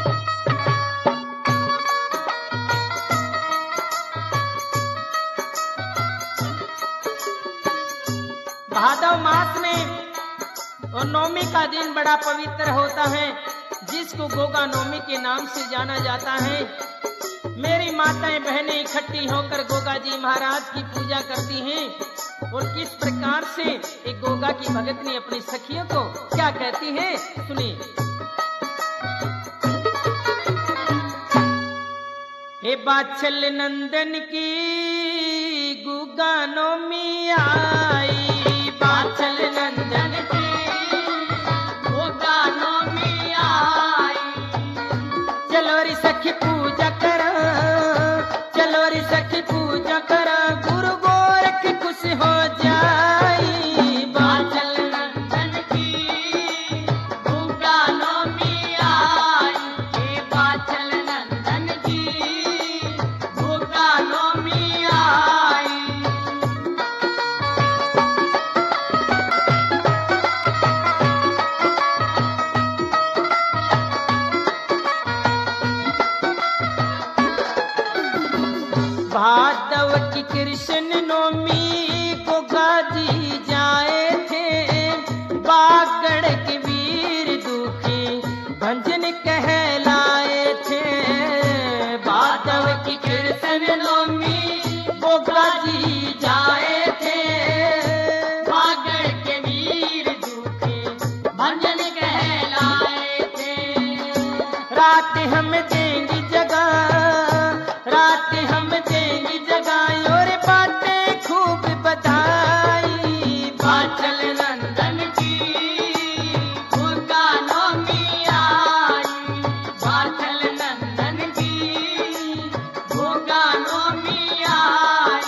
भादव मास में और नवमी का दिन बड़ा पवित्र होता है, जिसको गोगा नवमी के नाम से जाना जाता है। मेरी माताएं बहनें इकट्ठी होकर गोगा जी महाराज की पूजा करती हैं। और किस प्रकार से एक गोगा की भगतनी अपनी सखियों को क्या कहती है, सुनिए। हे बाछल नंदन की गोगा नवमी आई, बाछल नंदन की गोगा नवमी आई। चलो रे सखी पूजा करा, चलो रे सखी पूजा करा, गुरु गोरख खुश हो जाई। बाछल नंदन की गोगा नवमी आई, हे बाछल नंदन की गोगा नवमी आई। भादव की कृष्ण नवमी को गाजी जाए थे, बागड़ के वीर दुखी भंजन कहलाए थे। भादव की कृष्ण नवमी को गाजी जाए थे, बागड़ के वीर दुखी भंजन कहलाए थे। रात हम देंगी जगह, रात हम देंगी जगह, और बातें खूब बधाई। बाछल नंदन की गोगा नवमी आई, बाछल नंदन की गोगा नवमी आई।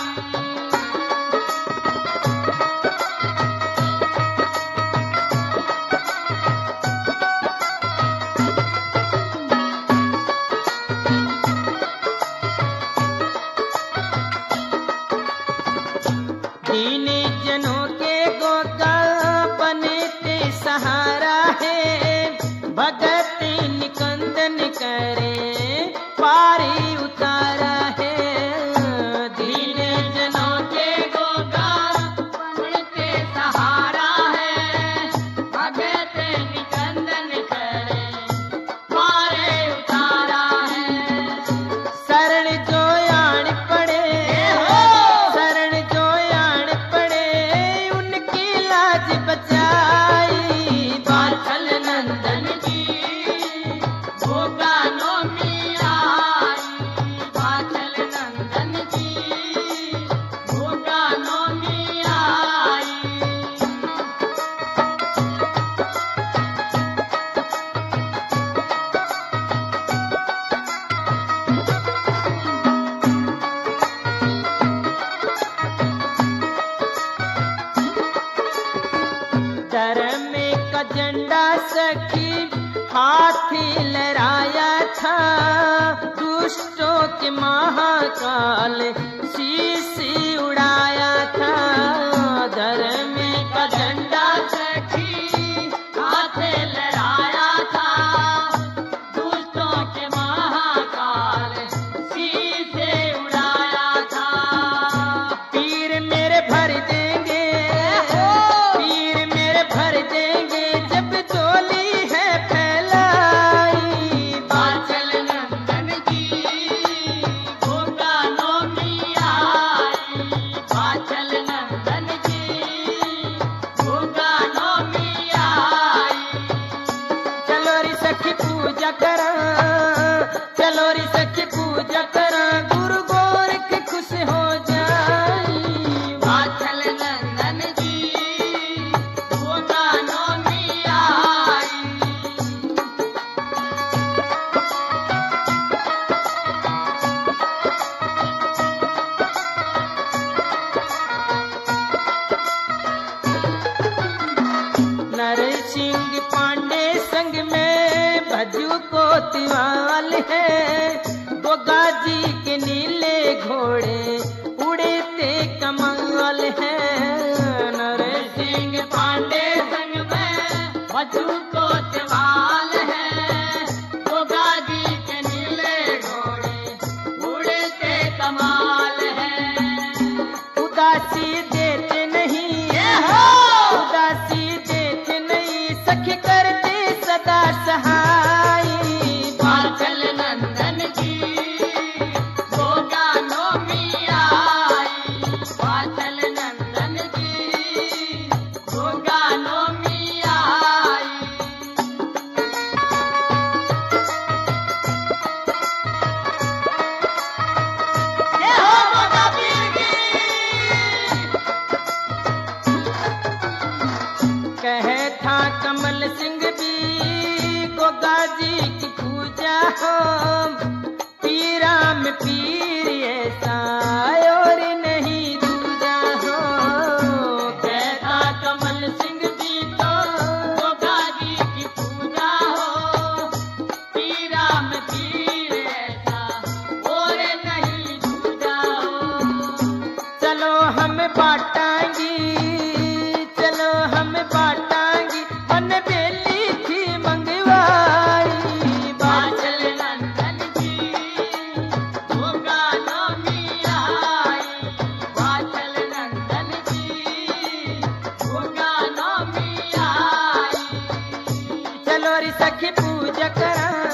दीन जनों के गोगा बनते सहारा है, भगत निकंदन करे पारी उतारा है। दीन जनों के गोगा बनते सहारा है, भगत निकंदन करे पारी उतारा है। शरण जो आन पड़े, शरण जो आन पड़े, उनकी लाज बचाई। बाछल नंदन की गोगा नवमी आई, बाछल नंदन की गोगा नवमी आई। धर्म का झंडा सखी हाथी लहराया था, दुष्टों के महाकाल शीश उड़ाया था। धर्म का झंडा सखी हाथ लहराया था, दुष्टों के महाकाल शीश उड़ाया था। पीर मेरे भर देंगे, पीर मेरे भर देंगे, जब चोली है फैलाई। बाछल नंदन की गोगा नवमी आई, बाछल नंदन की गोगा नवमी आई। चलो रे सखी पूजा करा, चलो रे सखी पूजा करा, गुरु गोरख खुश हो जाई। बाछल नंदन की गोगा नवमी आई। नरसिंह पांडे संग में भजू कोतवाल है, गोगा जी के नीले घोड़े उड़ते कमाल है। नरसिंह पांडे संग में भजू कोतवाल है, गोगा जी सखी करती सदा सहाय। वात्सल नंदन की गोगा नौमी आई, वात्सल नंदन की गोगा नौमी आई। ये हो गोगा पीर की। कहे था कमल सिंह भी गोगा जी की पूजा हो, पीरा में पीर ऐसा और नहीं दूजा हो। कहता कमल सिंह जी तो गोगा जी की पूजा हो, पीरा में पीर ऐसा और नहीं दूजा हो। चलो हम बाटांगी, चलो हम बाटांगी, मन बेली थी मंगवाई। वात्सल नंदन की गोगा नौमी आई, वात्सल नंदन की गोगा नौमी आई। चलो री सखी पूजा करा,